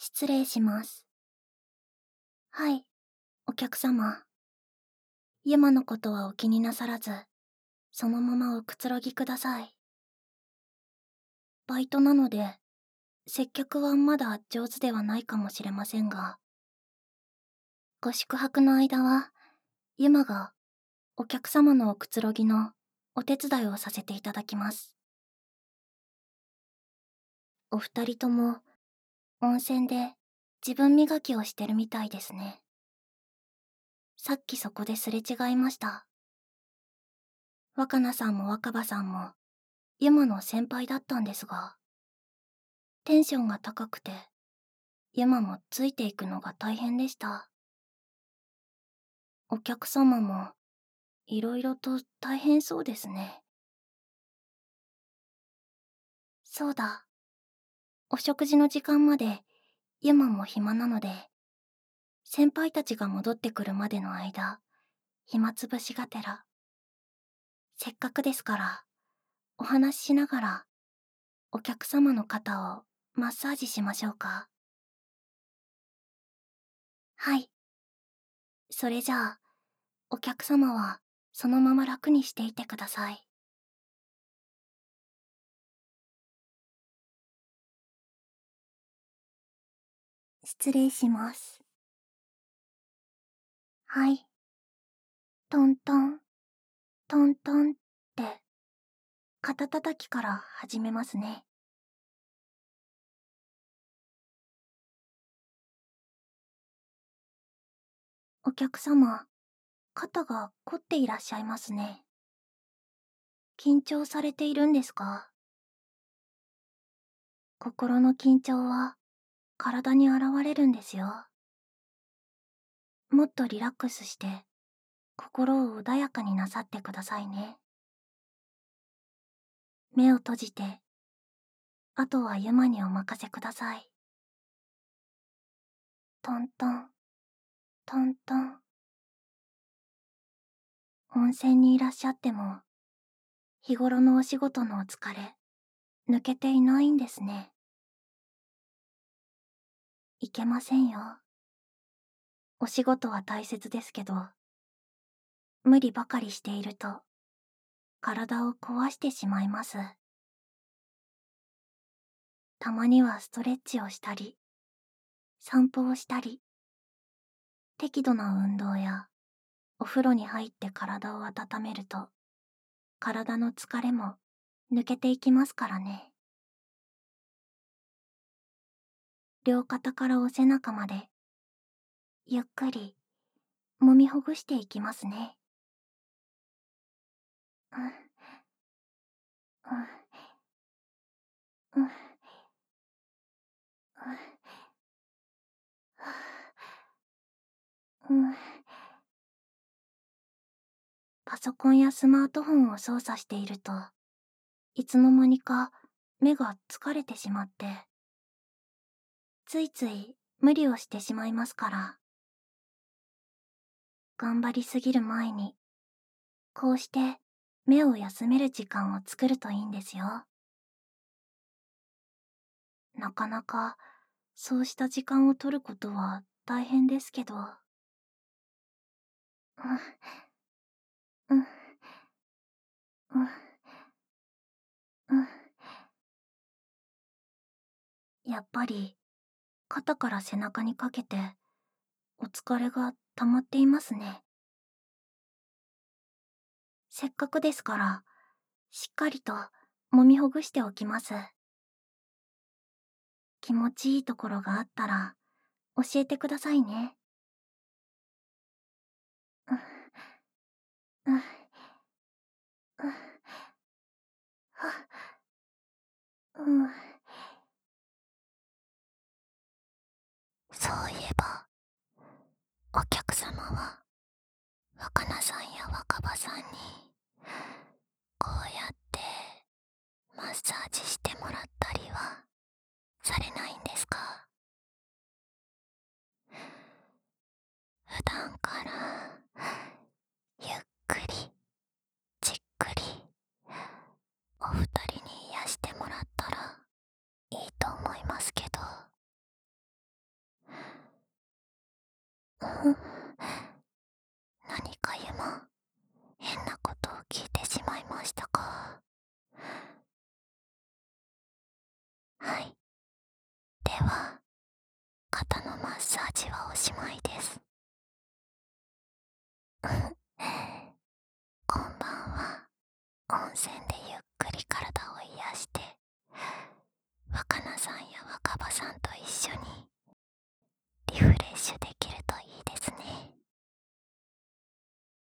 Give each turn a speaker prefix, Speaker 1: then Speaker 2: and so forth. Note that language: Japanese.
Speaker 1: 失礼します。はい、お客様。ユマのことはお気になさらず、そのままおくつろぎください。バイトなので、接客はまだ上手ではないかもしれませんが、ご宿泊の間は、ユマがお客様のおくつろぎのお手伝いをさせていただきます。お二人とも、温泉で自分磨きをしてるみたいですね。さっきそこですれ違いました。若菜さんも若葉さんも、ユマの先輩だったんですが、テンションが高くて、ユマもついていくのが大変でした。お客様も、いろいろと大変そうですね。そうだ。お食事の時間まで、ユマも暇なので、先輩たちが戻ってくるまでの間、暇つぶしがてら。せっかくですから、お話ししながら、お客様の肩をマッサージしましょうか。はい。それじゃあ、お客様はそのまま楽にしていてください。失礼します。はい。トントン、トントンって、肩たたきから始めますね。お客様、肩が凝っていらっしゃいますね。緊張されているんですか？心の緊張は体に現れるんですよ。もっとリラックスして、心を穏やかになさってくださいね。目を閉じて、あとはユマにお任せください。トントン、トントン。温泉にいらっしゃっても、日頃のお仕事のお疲れ、抜けていないんですね。いけませんよ。お仕事は大切ですけど、無理ばかりしていると、体を壊してしまいます。たまにはストレッチをしたり、散歩をしたり、適度な運動や、お風呂に入って体を温めると、体の疲れも抜けていきますからね。両肩からお背中まで、ゆっくり、揉みほぐしていきますね。うん、うん、うん、うん、うん。パソコンやスマートフォンを操作していると、いつの間にか目が疲れてしまって、ついつい無理をしてしまいますから、頑張りすぎる前に、こうして目を休める時間を作るといいんですよ。なかなかそうした時間を取ることは大変ですけど、うん、うん、うん、うん。やっぱり肩から背中にかけてお疲れが溜まっていますね。せっかくですから、しっかりと揉みほぐしておきます。気持ちいいところがあったら教えてくださいね。うん、うん、うん、はうん。そういえば、お客様は若菜さんや若葉さんにこうやってマッサージしてもらったりはされないんですか？普段からゆっくりじっくりお二人に癒してもらったらいいと思いますけど。 ッサージはおしまいです。こんばんは。温泉で